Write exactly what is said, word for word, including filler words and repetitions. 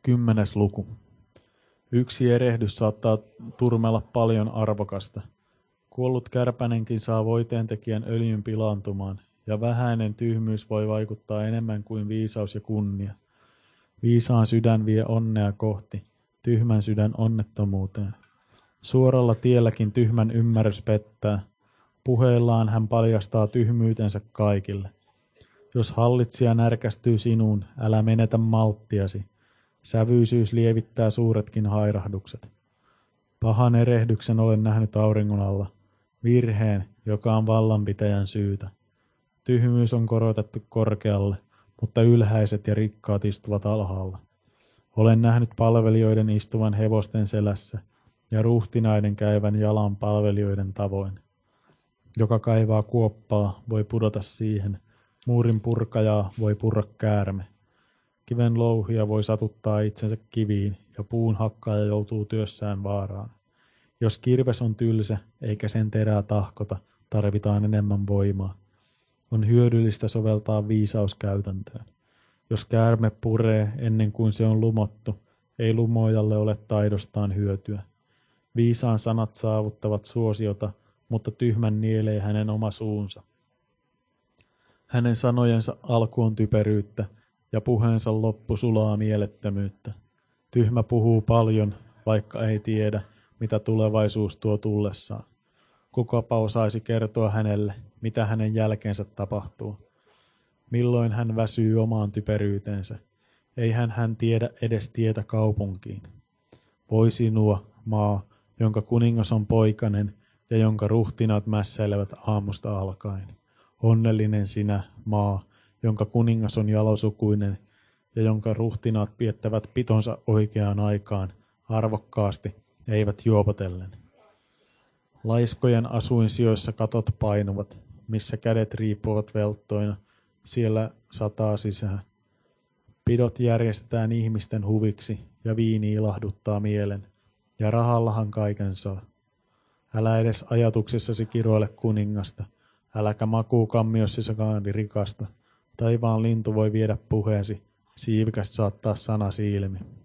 Kymmenes luku. Yksi erehdys saattaa turmella paljon arvokasta. Kuollut kärpänenkin saa voiteentekijän öljyn pilaantumaan, ja vähäinen tyhmyys voi vaikuttaa enemmän kuin viisaus ja kunnia. Viisaan sydän vie onnea kohti, tyhmän sydän onnettomuuteen. Suoralla tielläkin tyhmän ymmärrys pettää. Puheillaan hän paljastaa tyhmyytensä kaikille. Jos hallitsija närkästyy sinuun, älä menetä malttiasi. Sävyisyys lievittää suuretkin hairahdukset. Pahan erehdyksen olen nähnyt auringon alla, virheen, joka on vallanpitäjän syytä. Tyhmyys on korotettu korkealle, mutta ylhäiset ja rikkaat istuvat alhaalla. Olen nähnyt palvelijoiden istuvan hevosten selässä ja ruhtinaiden käyvän jalan palvelijoiden tavoin. Joka kaivaa kuoppaa, voi pudota siihen, muurin purkajaa voi purra käärme. Kiven louhia voi satuttaa itsensä kiviin, ja puun hakkaaja joutuu työssään vaaraan. Jos kirves on tylsä, eikä sen terää tahkota, tarvitaan enemmän voimaa. On hyödyllistä soveltaa viisauskäytäntöön. Jos käärme puree ennen kuin se on lumottu, ei lumojalle ole taidostaan hyötyä. Viisaan sanat saavuttavat suosiota, mutta tyhmän nielee hänen oma suunsa. Hänen sanojensa alku on typeryyttä, ja puheensa loppu sulaa mielettömyyttä. Tyhmä puhuu paljon, vaikka ei tiedä, mitä tulevaisuus tuo tullessaan. Kukapa osaisi kertoa hänelle, mitä hänen jälkeensä tapahtuu. Milloin hän väsyy omaan typeryyteensä. Eihän hän tiedä edes tietä kaupunkiin. Voi sinua, maa, jonka kuningas on poikanen ja jonka ruhtinaat mässäilevät aamusta alkaen. Onnellinen sinä, maa, jonka kuningas on jalosukuinen ja jonka ruhtinaat viettävät pitonsa oikeaan aikaan, arvokkaasti, eivät juopotellen. Laiskojen asuinsijoissa katot painuvat, missä kädet riippuvat velttoina, siellä sataa sisään. Pidot järjestetään ihmisten huviksi ja viini ilahduttaa mielen, ja rahallahan kaiken saa. Älä edes ajatuksessasi kiroile kuningasta, äläkä makuukammiossissakaan rikasta. Taivaan lintu voi viedä puheesi, siivikäs saattaa sana silmi.